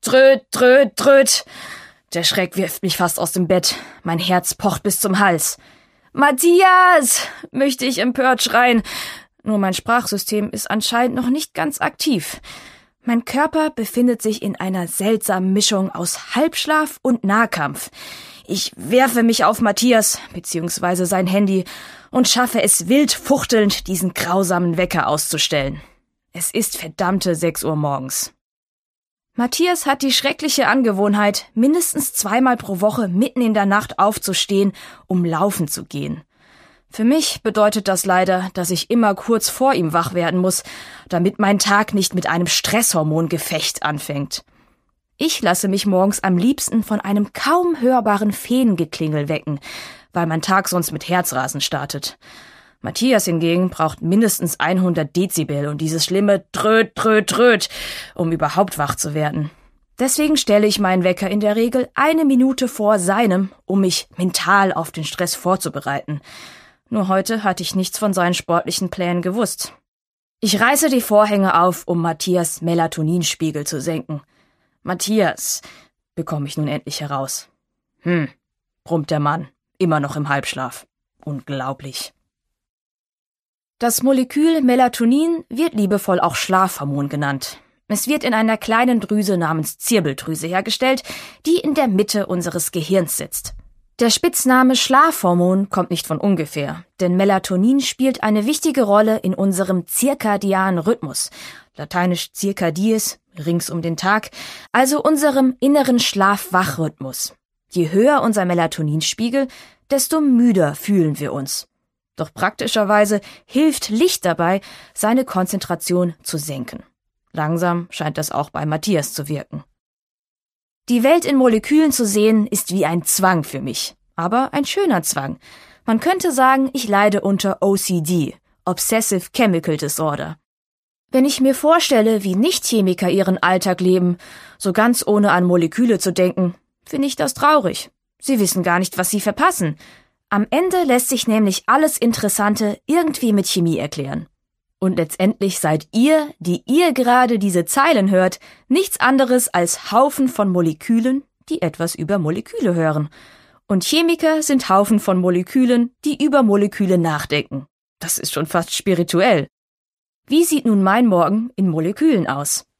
Tröd, tröd, tröd. Der Schreck wirft mich fast aus dem Bett. Mein Herz pocht bis zum Hals. Matthias, möchte ich empört schreien. Nur mein Sprachsystem ist anscheinend noch nicht ganz aktiv. Mein Körper befindet sich in einer seltsamen Mischung aus Halbschlaf und Nahkampf. Ich werfe mich auf Matthias bzw. sein Handy und schaffe es wild fuchtelnd, diesen grausamen Wecker auszustellen. Es ist verdammte 6 Uhr morgens. Matthias hat die schreckliche Angewohnheit, mindestens 2-mal pro Woche mitten in der Nacht aufzustehen, um laufen zu gehen. Für mich bedeutet das leider, dass ich immer kurz vor ihm wach werden muss, damit mein Tag nicht mit einem Stresshormongefecht anfängt. Ich lasse mich morgens am liebsten von einem kaum hörbaren Feengeklingel wecken, weil mein Tag sonst mit Herzrasen startet. Matthias hingegen braucht mindestens 100 Dezibel und dieses schlimme Tröd, Tröd, Tröd, um überhaupt wach zu werden. Deswegen stelle ich meinen Wecker in der Regel 1 Minute vor seinem, um mich mental auf den Stress vorzubereiten. Nur heute hatte ich nichts von seinen sportlichen Plänen gewusst. Ich reiße die Vorhänge auf, um Matthias Melatoninspiegel zu senken. Matthias, bekomme ich nun endlich heraus. Brummt der Mann, immer noch im Halbschlaf. Unglaublich. Das Molekül Melatonin wird liebevoll auch Schlafhormon genannt. Es wird in einer kleinen Drüse namens Zirbeldrüse hergestellt, die in der Mitte unseres Gehirns sitzt. Der Spitzname Schlafhormon kommt nicht von ungefähr, denn Melatonin spielt eine wichtige Rolle in unserem zirkadianen Rhythmus, lateinisch circa dies, rings um den Tag, also unserem inneren Schlaf-Wach-Rhythmus. Je höher unser Melatoninspiegel, desto müder fühlen wir uns. Doch praktischerweise hilft Licht dabei, seine Konzentration zu senken. Langsam scheint das auch bei Matthias zu wirken. Die Welt in Molekülen zu sehen, ist wie ein Zwang für mich. Aber ein schöner Zwang. Man könnte sagen, ich leide unter OCD, Obsessive Chemical Disorder. Wenn ich mir vorstelle, wie Nichtchemiker ihren Alltag leben, so ganz ohne an Moleküle zu denken, finde ich das traurig. Sie wissen gar nicht, was sie verpassen. Am Ende lässt sich nämlich alles Interessante irgendwie mit Chemie erklären. Und letztendlich seid ihr, die ihr gerade diese Zeilen hört, nichts anderes als Haufen von Molekülen, die etwas über Moleküle hören. Und Chemiker sind Haufen von Molekülen, die über Moleküle nachdenken. Das ist schon fast spirituell. Wie sieht nun mein Morgen in Molekülen aus?